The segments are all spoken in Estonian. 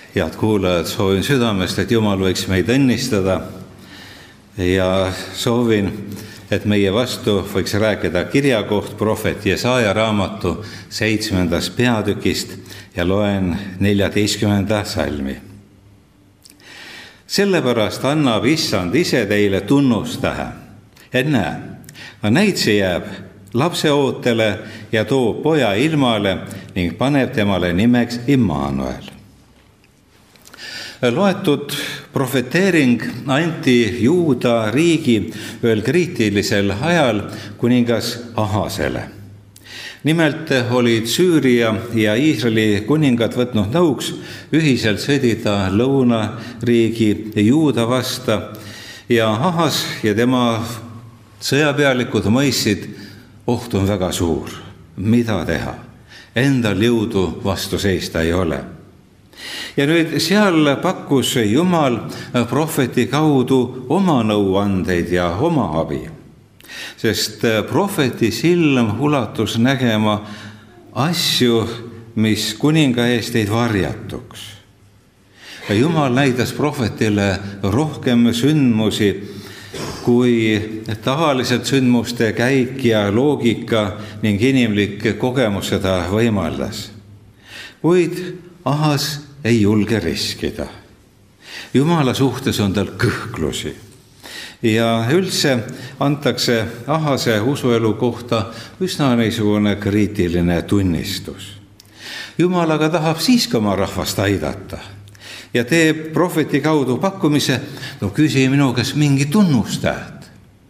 Head kuulajad, soovin südamest, et Jumal võiks meid õnnistada ja soovin, et meie vastu võiks rääkida kirjakoht prohvet Jesaja raamatu 7. peatükist ja loen 14. salmi. Sellepärast annab Issand ise teile tunnustähe. Et näe, näitsi jääb lapse ootele ja toob poja ilmale ning paneb temale nimeks Immanuel. Loetud profeteering anti Juuda riigi ühel kriitilisel ajal kuningas Ahasele. Nimelt olid Süüria ja Iisraeli kuningad võtnud nõuks ühiselt sõdida lõunariigi Juuda vasta ja Ahas ja tema sõjapealikud mõistsid, oht on väga suur. Mida teha? Endal jõudu vastu seista ei ole. Ja nüüd seal pakkus Jumal prohveti kaudu oma nõuandeid ja oma abi. Sest prohveti silm ulatus nägema asju, mis kuninga eest ei varjatuks. Jumal näitas prohvetile rohkem sündmusi, kui tavaliselt sündmuste käik ja loogika ning inimlik kogemus seda võimaldas. Kuid Ahas ei julge riskida. Jumala suhtes on tal kõhklusi. Ja üldse antakse Ahase usuelu kohta üsna niisugune kriitiline tunnistus. Jumal aga tahab siiski oma rahvast aidata ja teeb prohveti kaudu pakkumise, küsi minu käest mingi tunnustäht.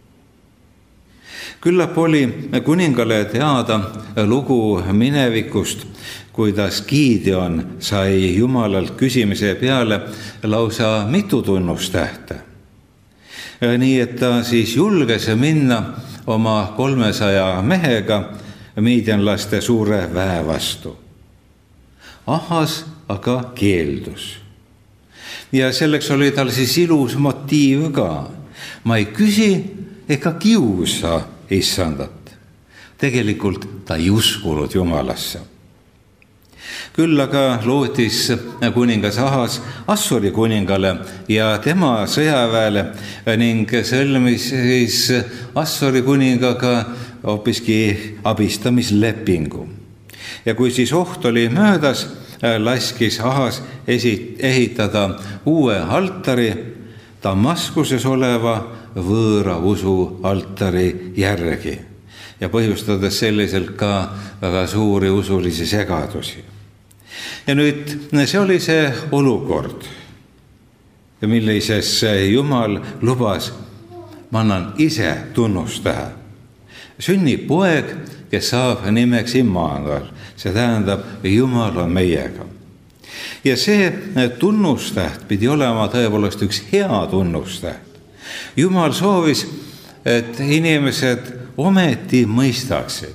Küllap oli kuningale teada lugu minevikust, kuidas Gideon sai Jumalalt küsimise peale lausa mitu tunnustähte. Nii et ta siis julges minna oma 300 mehega miidianlaste suure väe vastu. Ahas aga keeldus. Ja selleks oli tal siis ilus motiiv ka. Ma ei küsi ega kiusa Issandat. Tegelikult ta ei uskunud Jumalasse. Küll aga lootis kuningas Ahas Assuri kuningale ja tema sõjaväele ning sõlmis siis Assuri kuningaga hoopiski abistamislepingu. Ja kui siis oht oli möödas, laskis Ahas ehitada uue altari Damaskuses oleva võõra usu altari järgi ja põhjustades selliselt ka väga suuri usulisi segadusi. Ja nüüd see oli see olukord, millises Jumal lubas, ma annan ise tunnustähe. Sünnib poeg, kes saab nimeks Immanuel, see tähendab, Jumal on meiega. Ja see tunnustäht pidi olema tõepoolest üks hea tunnustäht. Jumal soovis, et inimesed ometi mõistaksid.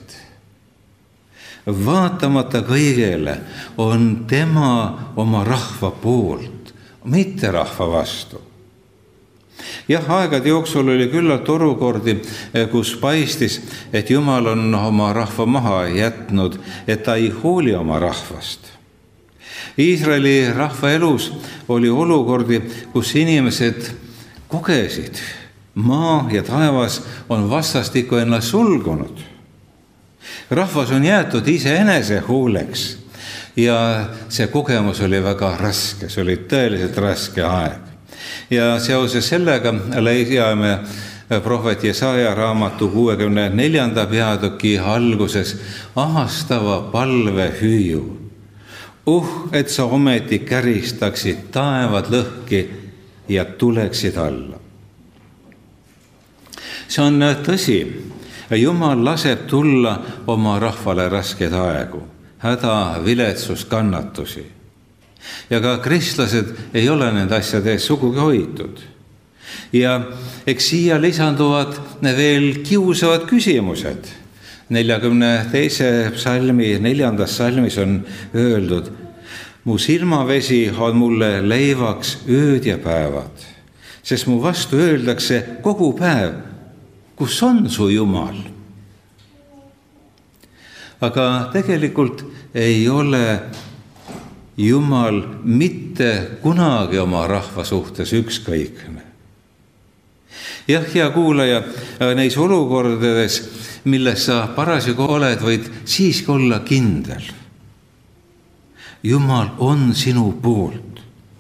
Vaatamata kõigele on tema oma rahva poolt, mitte rahva vastu. Jah, aegade jooksul oli küllalt olukordi, kus paistis, et Jumal on oma rahva maha jätnud, et ta ei hooli oma rahvast. Iisraeli rahva elus oli olukordi, kus inimesed kogesid, maa ja taevas on vastastikku ennast sulgunud. Rahvas on jäetud iseenese hooleks ja see kogemus oli väga raske, see oli tõeliselt raske aeg. Ja seoses sellega leiame prohvet Jesaja raamatu 64. peatüki alguses ahastava palve hüüu. Et sa ometi käristaksid taevad lõhki ja tuleksid alla. See on tõsi. Jumal laseb tulla oma rahvale raskeid aegu, häda, viletsust, kannatusi. Ja ka kristlased ei ole nende asjade eest sugugi hoitud. Ja eks siia lisanduvad veel kiusavad küsimused. 42. salmi 4. salmis on öeldud, mu silmavesi on mulle leivaks ööd ja päevad, sest mu vastu öeldakse kogu päev, kus on su Jumal? Aga tegelikult ei ole Jumal mitte kunagi oma rahva suhtes ükskõikne. Jah, hea kuulaja, neis olukordades, milles sa parasjagu oled, võid siiski olla kindel. Jumal on sinu poolt.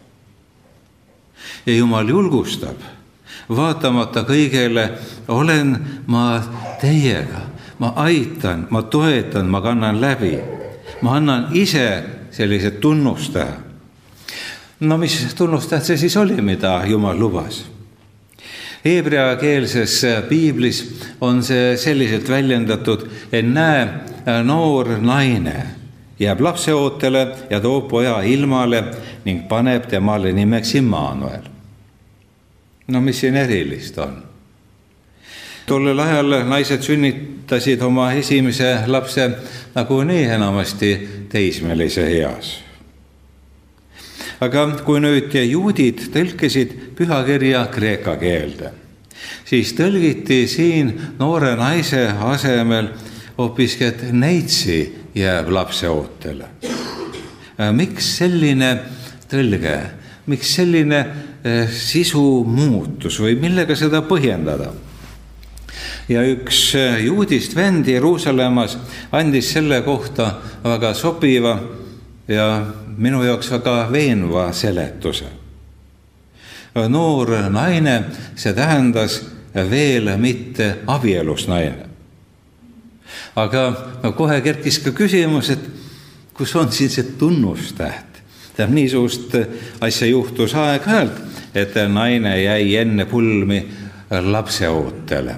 Ja Jumal julgustab, vaatamata kõigele, olen ma teiega, ma aitan, ma toetan, ma kannan läbi. Ma annan ise sellised tunnustähe. No mis tunnustähed see siis oli, mida Jumal lubas? Heebreakeelses piiblis on see selliselt väljendatud, et näe, noor naine jääb lapseootele ja toob poja ilmale ning paneb temale nimeks Immanuel. No mis siin erilist on? Tollel ajal naised sünnitasid oma esimese lapse nagunii enamasti teismelise eas. Aga kui nüüd juudid tõlkisid pühakirja kreeka keelde, siis tõlgiti siin noore naise asemel hoopiski, et neitsi jääb lapseootele. Miks selline tõlge? Miks selline sisu muutus või millega seda põhjendada? Ja üks juudist vend Jeruusalemmas andis selle kohta väga sobiva ja minu jaoks väga veenva seletuse. Noor naine, see tähendas veel mitte abielus naine. Aga kohe kerkis ka küsimus, et kus on siin see tunnustäht? Niisugust asja juhtus aeg-ajalt, et naine jäi enne pulmi lapseootele.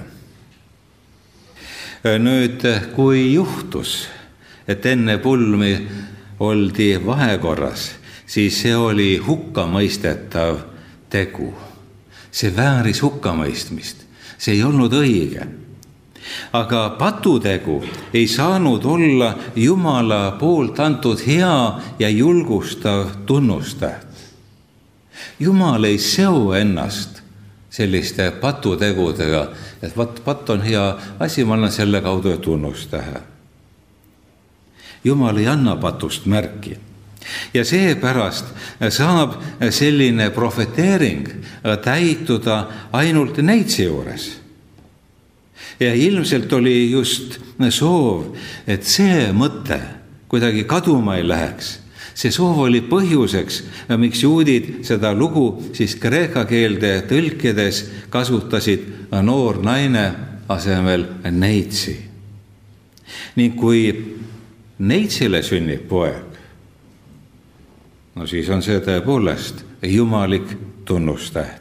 Nüüd, kui juhtus, et enne pulmi oldi vahekorras, siis see oli hukkamõistetav tegu. See vääris hukkamõistmist. See ei olnud õige. Aga patutegu ei saanud olla Jumala poolt antud hea ja julgustav tunnustäht. Jumal ei seo ennast selliste patutegudega, et patt on hea asi, ma annan selle kaudu tunnustähe. Jumal ei anna patust märki. Ja seepärast saab selline profeteering täituda ainult neitsi juures. Ja ilmselt oli just soov, et see mõte kuidagi kaduma ei läheks. See soov oli põhjuseks, miks juudid seda lugu siis kreeka keelde tõlkides kasutasid noor naine asemel neitsi. Ning kui neitsile sünnib poeg, no siis on see tõepoolest jumalik tunnustäht.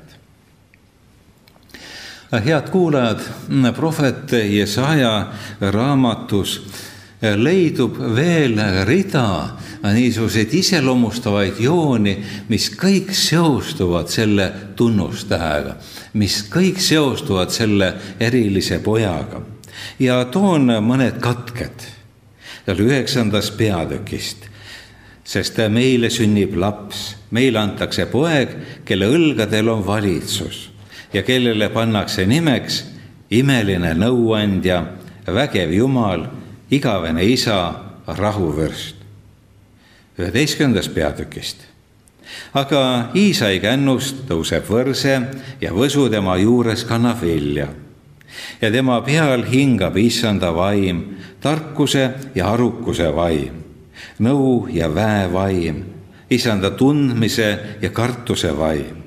Head kuulajad, prohvet Jesaja raamatus leidub veel rida niisuguseid iseloomustavaid jooni, mis kõik seostuvad selle tunnustähega, mis kõik seostuvad selle erilise pojaga. Ja toon mõned katked 9. peatükist. Sest meile sünnib laps, meile antakse poeg, kelle õlgadel on valitsus ja kellele pannakse nimeks imeline nõuandja, vägev Jumal, igavene isa, rahuvürst. 11. peatükist. Aga Iisai kännust tõuseb võrse ja võsu tema juures kannab vilja. Ja tema peal hingab issanda vaim, tarkuse ja arukuse vaim, nõu ja väe vaim, issanda tundmise ja kartuse vaim.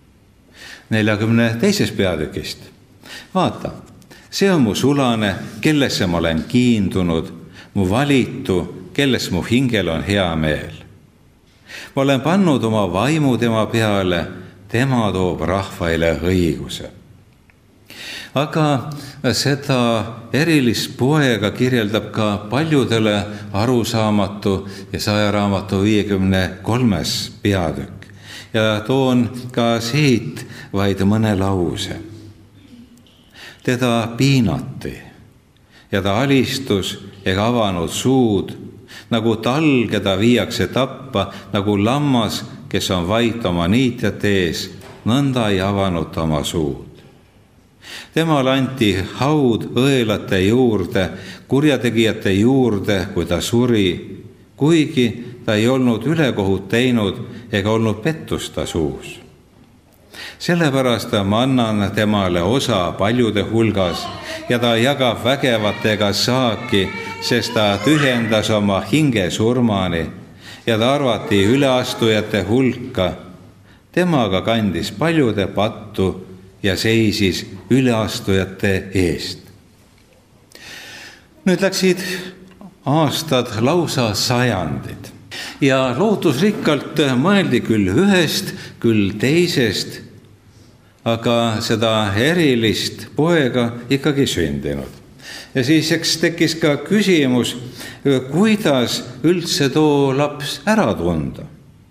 42. peatükist. Vaata, see on mu sulane, kellesse ma olen kiindunud, mu valitu, kelles mu hingel on hea meel. Ma olen pannud oma vaimu tema peale, tema toob rahvaile õiguse. Aga seda erilist poega kirjeldab ka paljudele arusaamatu Jesaja raamatu 53. peatükk. Ja toon ka siit vaid mõne lause. Teda piinati ja ta alistus ega avanud suud, nagu talg, keda viiakse tappa, nagu lammas, kes on vait oma niitjate ees, nõnda ei avanud oma suud. Temale anti haud õelate juurde, kurjategijate juurde, kui ta suri, kuigi ta ei olnud ülekohut teinud ega olnud pettust ta suus. Sellepärast ma annan temale osa paljude hulgas ja ta jagab vägevatega saaki, sest ta tühjendas oma hinge surmani ja ta arvati üleastujate hulka. Temaga kandis paljude pattu ja seisis üleastujate eest. Nüüd läksid aastad lausa sajandid ja lootusrikkalt mõeldi küll ühest, küll teisest, aga seda erilist poega ikkagi sündinud. Ja siis tekkis ka küsimus, kuidas üldse too laps ära tunda.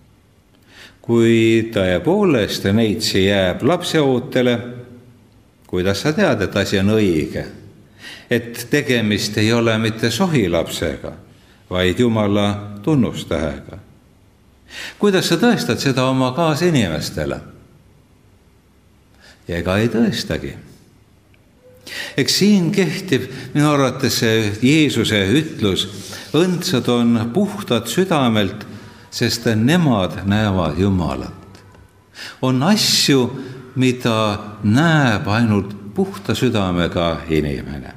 Kui tõepoolest neitsi jääb lapseootele, kuidas sa tead, et asi on õige? Et tegemist ei ole mitte sohilapsega, vaid Jumala tunnustähega. Kuidas sa tõestad seda oma kaasinimestele? Ja ega ei tõestagi. Eks siin kehtib minu arvates Jeesuse ütlus, õndsad on puhtad südamelt, sest nemad näevad Jumalat. On asju, mida näeb ainult puhta südamega inimene.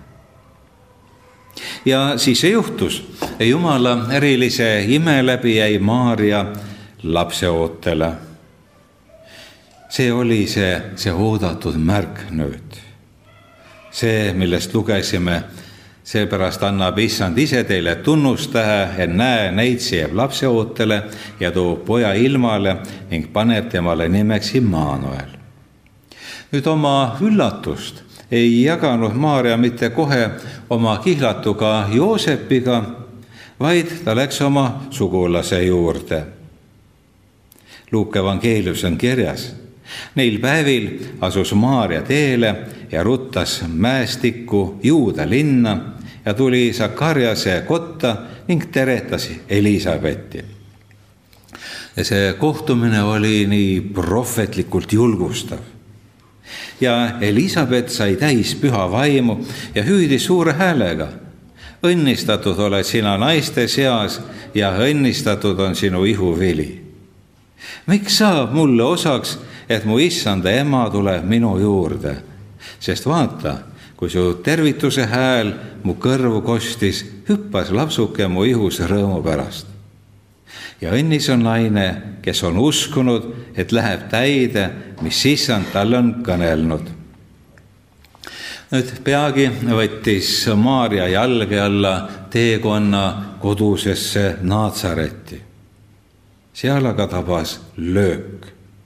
Ja siis see juhtus. Jumala erilise ime läbi jäi Maarja lapseootele. See oli see oodatud märk nüüd. See, millest lugesime, seepärast annab Issand ise teile tunnustähe, et näe, neitsi jääb lapseootele ja toob poja ilmale ning paneb temale nimeks Immanuel. Nüüd oma üllatust ei jaganud Maarja mitte kohe oma kihlatuga Joosepiga, vaid ta läks oma sugulase juurde. Luuke evangeeliumis on kirjas. Neil päevil asus Maarja teele ja ruttas mäestikku Juuda linna ja tuli Sakariase kotta ning teretas Elisabetti. Ja see kohtumine oli nii prohvetlikult julgustav. Ja Elisabet sai täis püha vaimu ja hüüdis suure häälega. Õnnistatud oled sina naiste seas ja õnnistatud on sinu ihuvili. Miks saab mulle osaks, et mu issanda ema tuleb minu juurde? Sest vaata, kui su tervituse hääl mu kõrvu kostis, hüppas lapsuke mu ihus rõõmu pärast. Ja õnnis on naine, kes on uskunud, et läheb täide, mis issand talle on kõnelnud. Nüüd peagi võttis Maarja jalge alla teekonna kodusesse Naatsaretti. Seal aga tabas löök.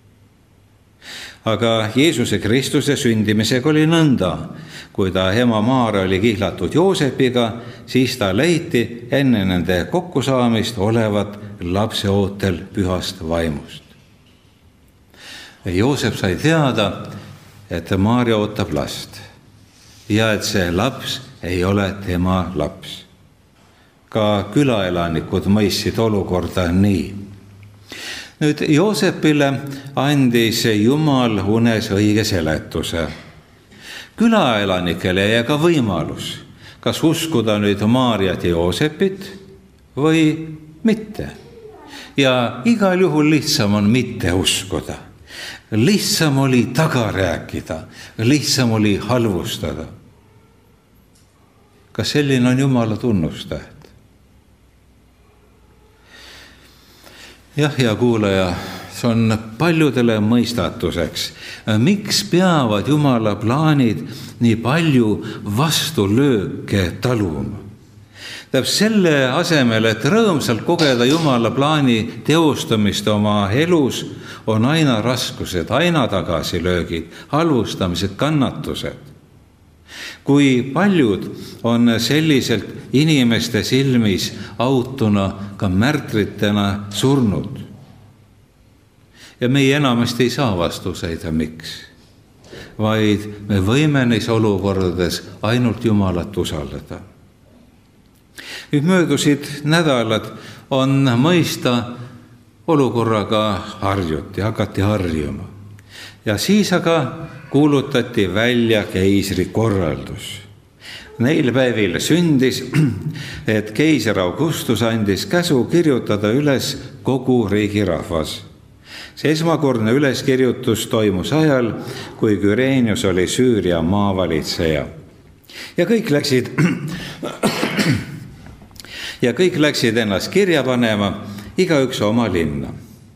Aga Jeesuse Kristuse sündimisega oli nõnda. Kui ta ema Maarja oli kihlatud Joosepiga, siis ta leiti enne nende kokkusaamist olevat lapseootel pühast vaimust. Joosep sai teada, et Maarja ootab last ja et see laps ei ole tema laps. Ka külaelanikud mõistsid olukorda nii. Nüüd Joosepile andis Jumal unes õige seletuse. Külaelanikele jäi ka võimalus, kas uskuda nüüd Maarjat ja Joosepit või mitte. Ja igal juhul lihtsam on mitte uskuda. Lihtsam oli taga rääkida, lihtsam oli halvustada. Kas selline on Jumala tunnustäht? Jah, hea kuulaja, see on paljudele mõistatuseks. Miks peavad Jumala plaanid nii palju vastulööke taluma? Selle asemel, et rõõmsalt kogeda Jumala plaani teostamist oma elus, on aina raskused, aina tagasilöögid, halvustamised, kannatused. Kui paljud on selliselt inimeste silmis autuna ka märtritena surnud. Ja meie enamasti ei saa vastuseid, miks. Vaid me võime neis olukordades ainult Jumalat usaldada. Nüüd möödusid nädalad on mõista olukorraga harjuti, hakati harjuma. Ja siis aga kuulutati välja keisri korraldus. Neil päevil sündis, et keiser Augustus andis käsu kirjutada üles kogu riigi rahvas. See esmakordne üleskirjutus toimus ajal, kui Kyrenius oli Süüria maavalitseja. Ja kõik läksid ennast kirja panema, igaüks oma linna.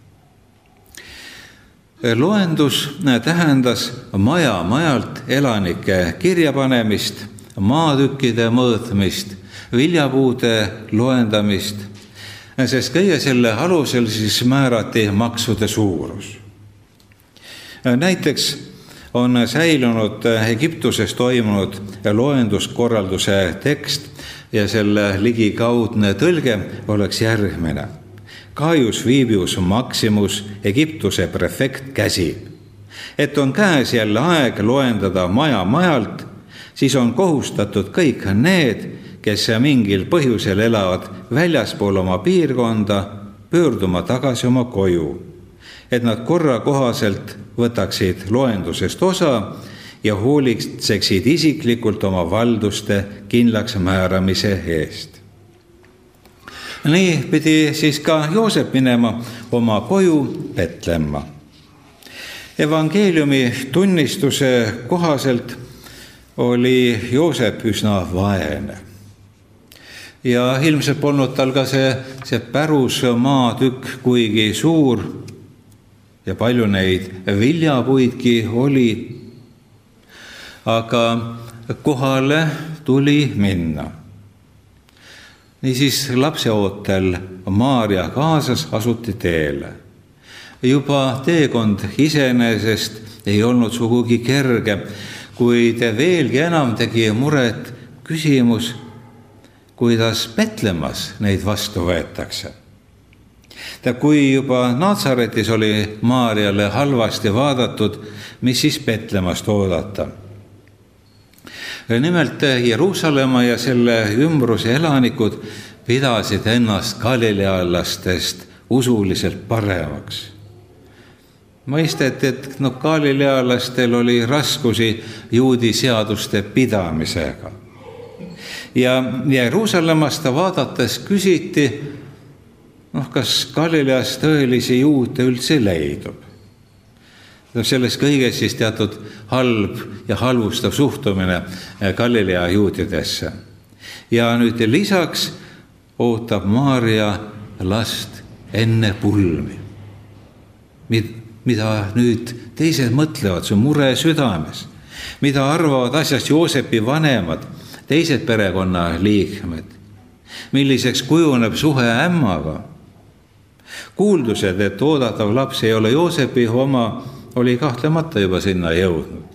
Loendus tähendas majalt elanike kirjapanemist, maatükkide mõõtmist, viljapuude loendamist, sest kõige selle alusel siis määrati maksude suurus. Näiteks on säilunud Egiptuses toimunud loenduskorralduse tekst ja selle ligikaudne tõlge oleks järgmine. Gaius Vibius Maximus, Egiptuse prefekt, käsib, et on käes jälle aeg loendada majalt, siis on kohustatud kõik need, kes mingil põhjusel elavad väljaspool oma piirkonda, pöörduma tagasi oma koju, et nad korra kohaselt võtaksid loendusest osa ja hoolitseksid isiklikult oma valduste kindlaks määramise eest. Nii pidi siis ka Joosep minema oma koju Petlemma. Evangeeliumi tunnistuse kohaselt oli Joosep üsna vaene. Ja ilmselt polnud tal ka see pärus maatükk kuigi suur ja palju neid viljapuidki oli, aga kohale tuli minna. Niisiis lapseootel Maarja kaasas asuti teele. Juba teekond iseenesest ei olnud sugugi kerge, kuid veelgi enam tegi muret küsimus, kuidas Petlemmas neid vastu võetakse. Kui juba Natsaretis oli Maarjale halvasti vaadatud, mis siis Petlemmast oodata? Nimelt Jeruusalemma ja selle ümbruse elanikud pidasid ennast galilealastest usuliselt paremaks. Mõisteti, et galilealastel oli raskusi juudi seaduste pidamisega. Ja Jeruusalemmast vaadates küsiti, kas Galileas tõelisi juute üldse leidub. Selles kõiges siis teatud halb ja halvustav suhtumine Galilea juudidesse. Ja nüüd lisaks ootab Maarja last enne pulmi. Mida nüüd teised mõtlevad, see on mure südames. Mida arvavad asjast Joosepi vanemad, teised perekonna liikmed? Milliseks kujuneb suhe ämmaga? Kuuldused, et oodatav laps ei ole Joosepi oma, oli kahtlemata juba sinna jõudnud.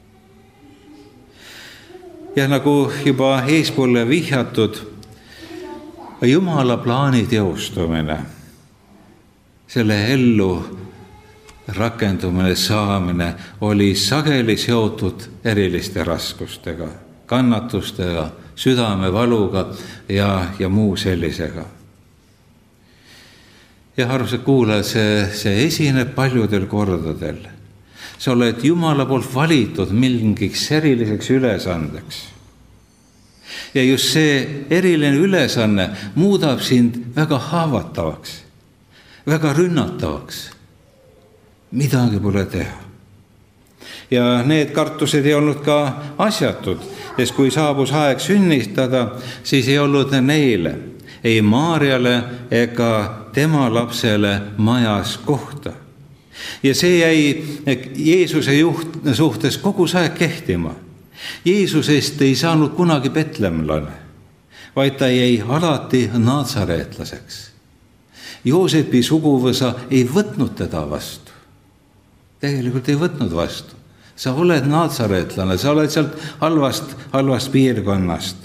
Ja nagu juba eespoole vihjatud, Jumala plaani teostumine, selle ellu rakendumine, saamine oli sageli seotud eriliste raskustega, kannatustega, südamevaluga ja muu sellisega. Ja arvused kuulajad, see esineb paljudel kordadel. Sa oled Jumala poolt valitud mingiks eriliseks ülesandeks. Ja just see eriline ülesanne muudab sind väga haavatavaks, väga rünnatavaks. Midagi pole teha. Ja need kartused ei olnud ka asjatud, sest kui saabus aeg sünnitada, siis ei olnud neile, ei Maarjale ega tema lapsele majas kohta. Ja see jäi Jeesuse suhtes kogu aeg kehtima. Jeesusest ei saanud kunagi petlemlane, vaid ta jäi alati natsareetlaseks. Joosepi suguvõsa ei võtnud teda vastu. Tegelikult ei võtnud vastu. Sa oled natsareetlane, sa oled sealt halvast piirkonnast.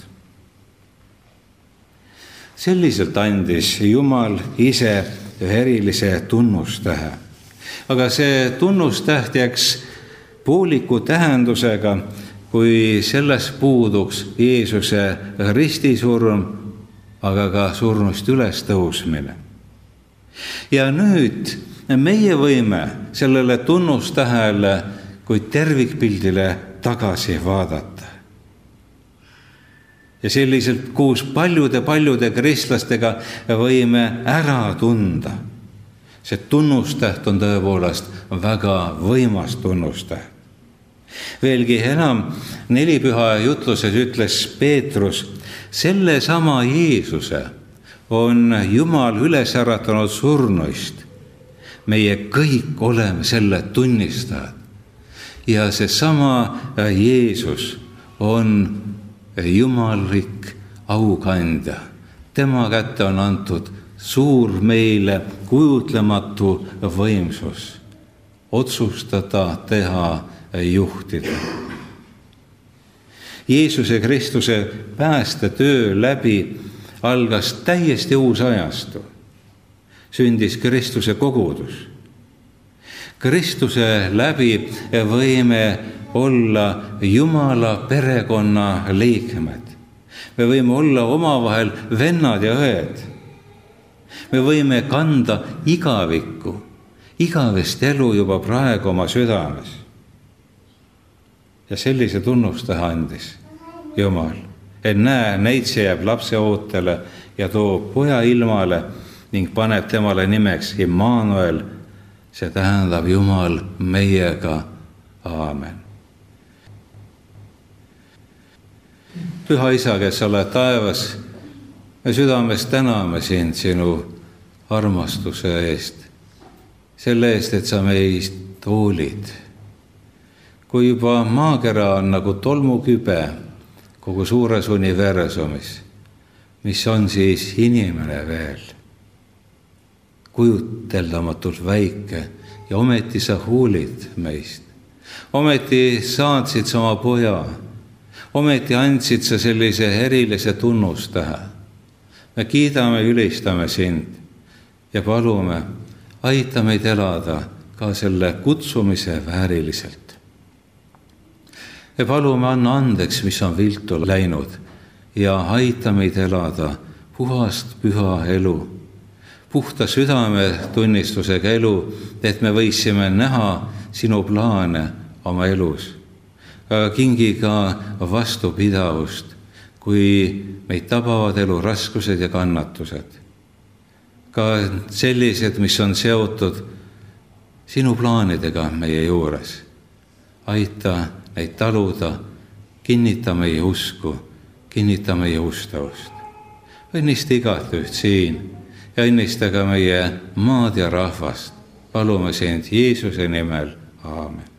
Selliselt andis Jumal ise erilise tunnustähe. Aga see tunnustäht jääks pooliku tähendusega, kui selles puuduks Jeesuse ristisurm, aga ka surnust üles tõusmine. Ja nüüd meie võime sellele tunnustähele kui tervikpildile tagasi vaadata. Ja selliselt koos paljude kristlastega võime ära tunda. See tunnustäht on tõepoolest väga võimas tunnustäht. Veelgi enam, nelipüha jutluses ütles Peetrus, selle sama Jeesuse on Jumal üles äratanud surnuist. Meie kõik oleme selle tunnistajad. Ja see sama Jeesus on jumallik aukandja. Tema kätte on antud suur meile kujutlematu võimsus. Otsustada, teha, juhtida. Jeesuse Kristuse päästetöö läbi algas täiesti uus ajastu. Sündis Kristuse kogudus. Kristuse läbi võime olla Jumala perekonna liikmed. Me võime olla omavahel vennad ja õed. Me võime kanda igavikku, igavest elu juba praegu oma südames. Ja sellise tunnustaja andis Jumal. Et näe, neitse jääb lapse ootele ja toob poja ilmale ning paneb temale nimeks Immanuel. See tähendab Jumal meiega. Aamen. Püha Isa, kes oled taevas, me südames täname sind sinu armastuse eest. Selle eest, et sa meist hoolid. Kui juba maakera on nagu tolmukübe kogu suures universumis, mis on siis inimene veel, kujuteldamatult väike ja ometi sa hoolid meist. Ometi saatsid sa oma poja, ometi andsid sa sellise erilise tunnustähe. Me kiidame, ülistame sind ja palume, aita meid elada ka selle kutsumise vääriliselt. Ja palume, anna andeks, mis on viltu läinud ja aita meid elada puhast püha elu, puhta südame tunnistusega elu, et me võisime näha sinu plaane oma elus. Kingi ka vastupidavust, kui meid tabavad elu raskused ja kannatused. Ka sellised, mis on seotud sinu plaanidega meie juures. Aita neid taluda, kinnita meie usku, kinnita meie ustavust. Õnnista igat üht siin ja õnnista ka meie maad ja rahvast. Palume sind Jeesuse nimel. Aamen.